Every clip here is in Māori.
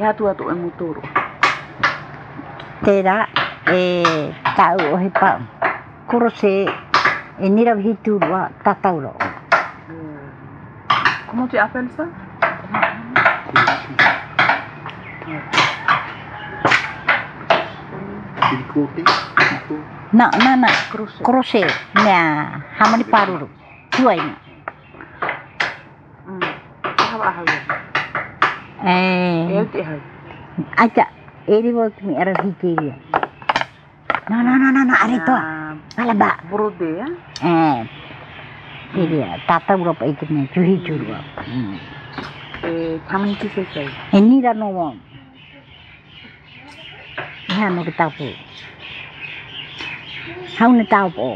Kaya tua tu muturo. Tera tau hipa kurose nira hiturwa tatauro. ¿Cómo te appelles ça? Na crochet na hamani paruru tuai Eu te hai. aja eri wo mi ara hikiri no ari to ala ba Brode ya? eri tata uro pa itne chuhi churwa Kamu ni sai. enira no wo ya no kitapu hauna tapo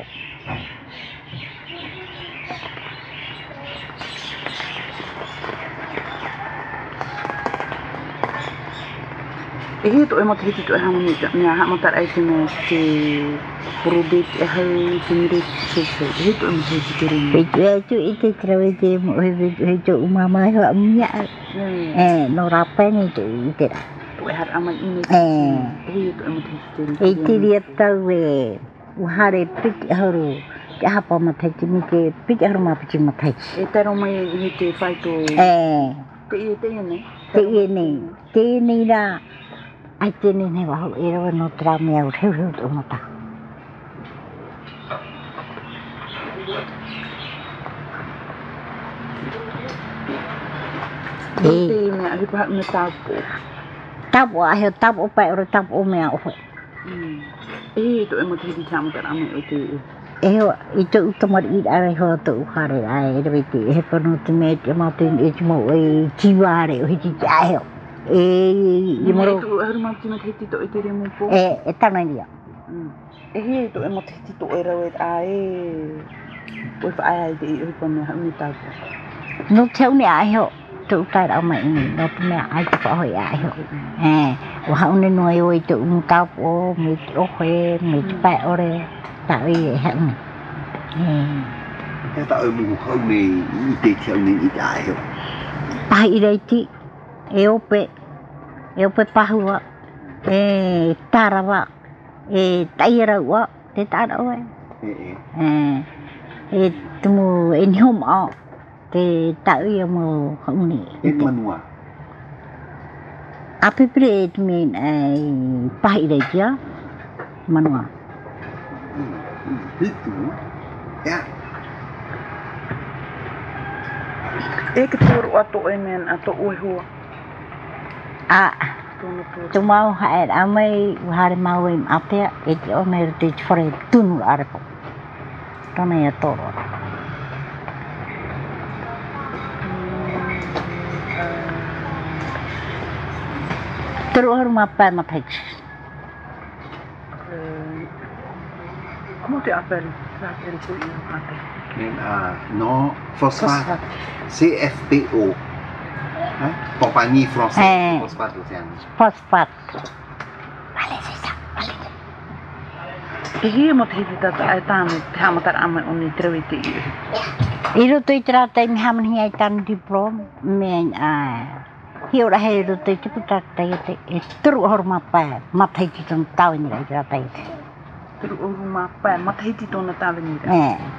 Tu emot hiti tu hamu ni hamu tar ai tene te brode hai tene sai. Tu emot hiti terin. Itu trawete mo itu umama ho amnya no rapen itu itera Tu har amai ini. Tu emot hiti terin. Itu dia tahu uhare pit haru apa matai ke pit haru ma pit matai Taro mai hiti fai tu. Te ini la ate ni wa era no trame au heu tu mata Te ni ari pa na tapo ahe tapo pa ora tapo me au tu emot hiti cham tar amai itu. itu utamar id are ho tu hare ai rete he panu te me te matin e mo jiware o hiti ai Imoro tu har ma tina hiti to itere mo po. Etana dia. Tu emot hiti to era wet ai. Oi fa ai de oi pa me ha mi ta. No theo ni ai ho tu tai au mai ni no te me ai pa hoi ai ho. Wa ha ne noi oi tu un ta po mi o he mi pa ore ta oi ha ni. Ta oi mu ho ni te theo ni ai ho. Ai dei ti eu pe pahua tarawa taira wa te tara wa tumu enhom a te tau ia mo honi manua ape pre min pai de dia manua itu ya Que tur ato emen ato uhu. Tu mau haer amai hari mau im ape itu omer te fore tunu arpo tona ya toro terus mapa matai ¿Cómo te appelles? Non, phosphate. CFPO. Compagnie française. Phosphate océanique. Phosphate. Vale, c'est ça. Vale. Emot hiti tata tan hamu tar amai uni trewiti. Iru tu trata mi haman hi tan diplom men hiura heru tu putar tai tru horma pa matai ti ton tau ni ra trata Tru horma pa matai ti ton tau ni ra.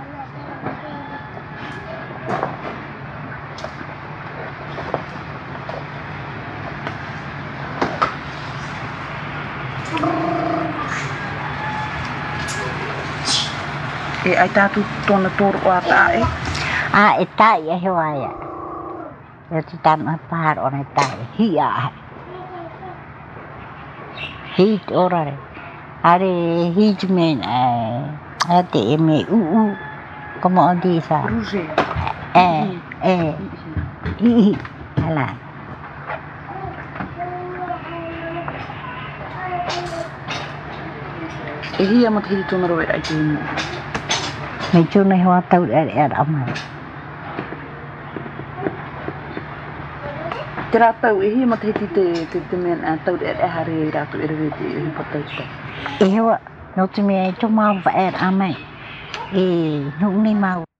Ai ta tu tona tor o ata eta ya hewaya ya tan par on eta hiya hit orare are hit men ate me como on dit ça rouge ala hiya mot hiti tona ro ai me chuna hoa tau amai Trata hiya mot hiti te men tau hari ratu erwiti hipotai no te me chuma va amai nung ni mau